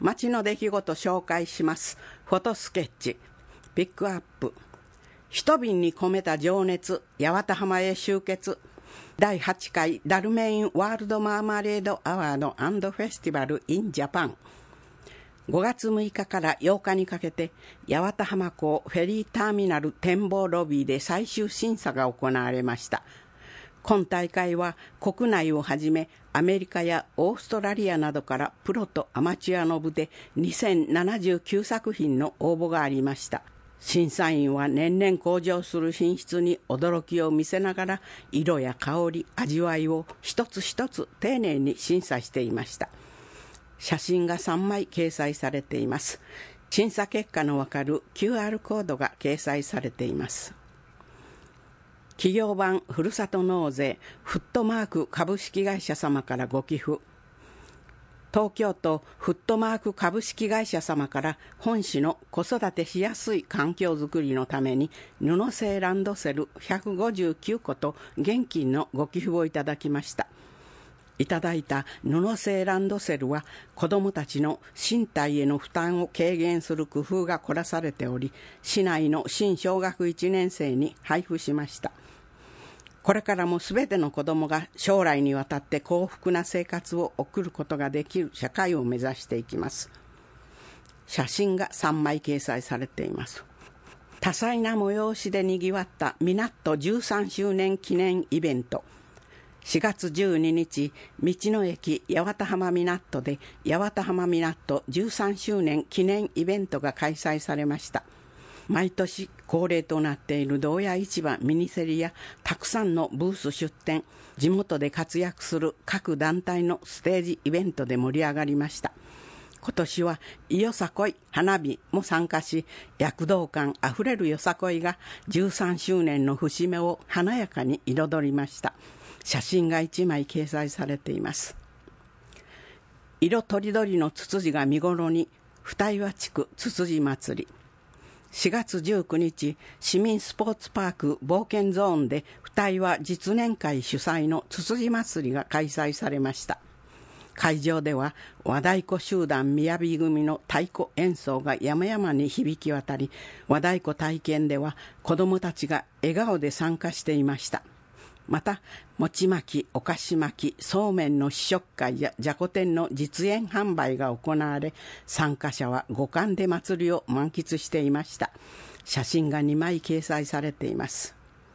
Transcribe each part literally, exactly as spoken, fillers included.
街の出来事紹介します。フォトスケッチピックアップ。一瓶に込めた情熱、八幡浜へ集結。だいはちかいダルメインワールドマーマレードアワード&フェスティバル in ジャパン。ごがつむいかからようかにかけて八幡浜港フェリーターミナル展望ロビーで最終審査が行われました。今大会は国内をはじめアメリカやオーストラリアなどからプロとアマチュアの部でにせんななじゅうきゅうさくひんの応募がありました。審査員は年々向上する品質に驚きを見せながら色や香り、味わいを一つ一つ丁寧に審査していました。写真がさんまい掲載されています。審査結果のわかる キューアール コードが掲載されています。企業版ふるさと納税フットマーク株式会社様からご寄付。東京都フットマーク株式会社様から本市の子育てしやすい環境づくりのために布製ランドセルひゃくごじゅうきゅうこと現金のご寄付をいただきました。いただいた布製ランドセルは子どもたちの身体への負担を軽減する工夫が凝らされており、市内の新小学いちねんせいに配布しました。これからもすべての子どもが将来にわたって幸福な生活を送ることができる社会を目指していきます。写真がさんまい掲載されています。多彩な催しでにぎわったミナットじゅうさんしゅうねん記念イベント。しがつじゅうににち、道の駅八幡浜ミナットで八幡浜ミナットじゅうさんしゅうねん記念イベントが開催されました。毎年恒例となっている堂屋市場ミニセリやたくさんのブース出店、地元で活躍する各団体のステージイベントで盛り上がりました。今年はいよさこい花火も参加し、躍動感あふれるよさこいがじゅうさんしゅうねんの節目を華やかに彩りました。写真がいちまい掲載されています。色とりどりのツツジが見頃に、二岩地区ツツジ祭り。しがつじゅうくにち、市民スポーツパーク冒険ゾーンで二岩実年会主催のつつじ祭りが開催されました。会場では和太鼓集団みやび組の太鼓演奏が山々に響き渡り、和太鼓体験では子どもたちが笑顔で参加していました。また餅巻き、お菓子巻き、そうめんの試食会やじゃこ天の実演販売が行われ、参加者は五感で祭りを満喫していました。写真がにまい掲載されています。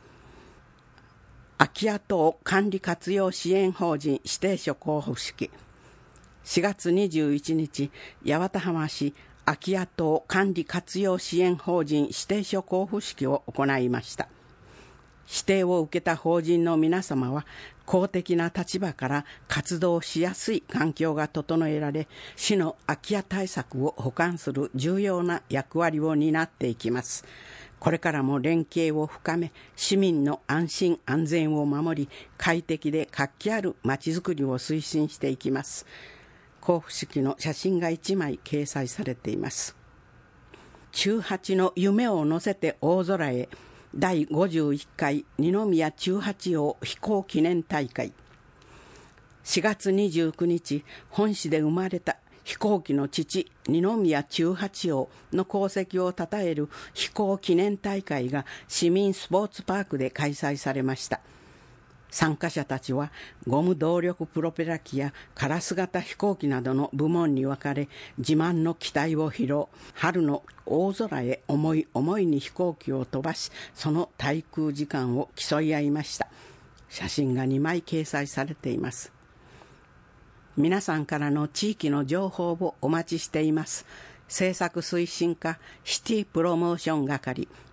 空き家等管理活用支援法人指定書交付式。しがつにじゅういちにち、八幡浜市空き家等管理活用支援法人指定書交付式を行いました。指定を受けた法人の皆様は公的な立場から活動しやすい環境が整えられ、市の空き家対策を補完する重要な役割を担っていきます。これからも連携を深め、市民の安心安全を守り、快適で活気あるまちづくりを推進していきます。交付式の写真がいちまい掲載されています。中八の夢を乗せて大空へ、だいごじゅういっかい二宮中八王飛行記念大会。しがつにじゅうくにち、本市で生まれた飛行機の父二宮中八王の功績をたたえる飛行記念大会が市民スポーツパークで開催されました。参加者たちはゴム動力プロペラ機やカラス型飛行機などの部門に分かれ、自慢の機体を披露。春の大空へ思い思いに飛行機を飛ばし、その滞空時間を競い合いました。写真がにまい掲載されています。皆さんからの地域の情報をお待ちしています。政策推進課シティプロモーション係